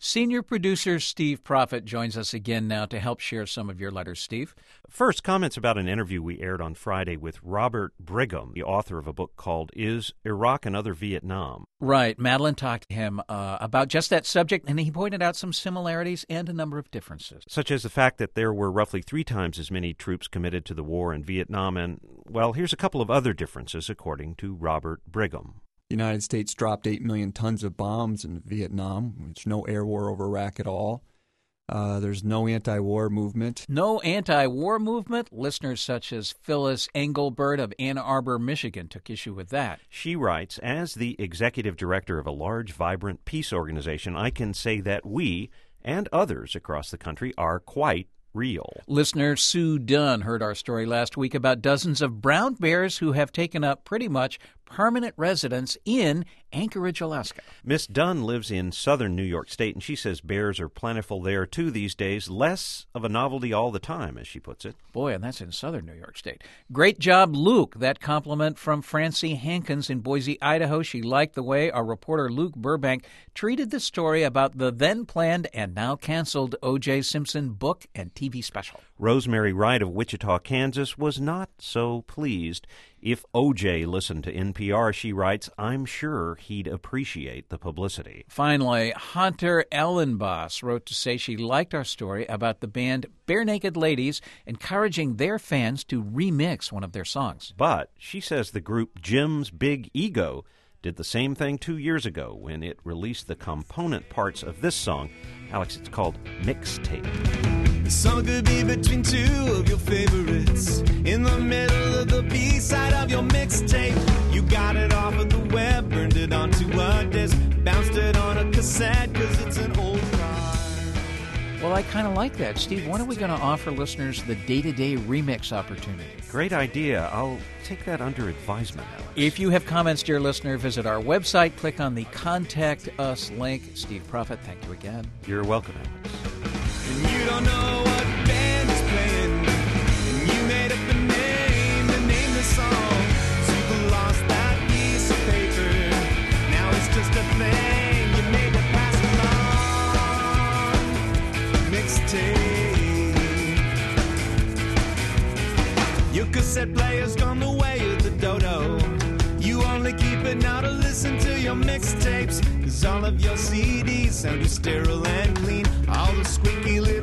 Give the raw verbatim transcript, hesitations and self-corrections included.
Senior producer Steve Prophet joins us again now to help share some of your letters. Steve? First, comments about an interview we aired on Friday with Robert Brigham, the author of a book called Is Iraq Another Vietnam? Right. Madeline talked to him uh, about just that subject, and he pointed out some similarities and a number of differences. Such as the fact that there were roughly three times as many troops committed to the war in Vietnam, and, well, here's a couple of other differences, according to Robert Brigham. The United States dropped eight million tons of bombs in Vietnam. There's no air war over Iraq at all. Uh, there's no anti-war movement. No anti-war movement? Listeners such as Phyllis Engelbert of Ann Arbor, Michigan, took issue with that. She writes, as the executive director of a large, vibrant peace organization, I can say that we and others across the country are quite real. Listener Sue Dunn heard our story last week about dozens of brown bears who have taken up pretty much permanent residence in Anchorage, Alaska. Miss Dunn lives in southern New York State, and she says bears are plentiful there, too, these days. Less of a novelty all the time, as she puts it. Boy, and that's in southern New York State. Great job, Luke. That compliment from Francie Hankins in Boise, Idaho. She liked the way our reporter Luke Burbank treated the story about the then-planned and now-canceled O J. Simpson book and T V special. Rosemary Wright of Wichita, Kansas, was not so pleased. If O J listened to N P R, she writes, I'm sure he'd appreciate the publicity. Finally, Hunter Ellenboss wrote to say she liked our story about the band Bare Naked Ladies encouraging their fans to remix one of their songs. But she says the group Jim's Big Ego did the same thing two years ago when it released the component parts of this song. Alex, it's called Mixtape. The song could be between two of your favorites, in the middle of the B-side of your mixtape. You got it off of the web, burned it onto a disc, bounced it on a cassette, cause it's an old car. Well, I kind of like that. Steve, when are we going to offer listeners the day-to-day remix opportunity? Great idea. I'll take that under advisement, Alex. If you have comments, dear listener, visit our website, click on the Contact Us link. Steve Prophet, thank you again. You're welcome, Alex. And you don't know what band is playing, and you made up a name to name the song. So you've lost that piece of paper, now it's just a thing you made to pass along. Mixtape. Your cassette player's gone the way of the dodo. You only keep it now to listen to your mixtapes, cause all of your C Ds sound sterile and clean. All the squeaky little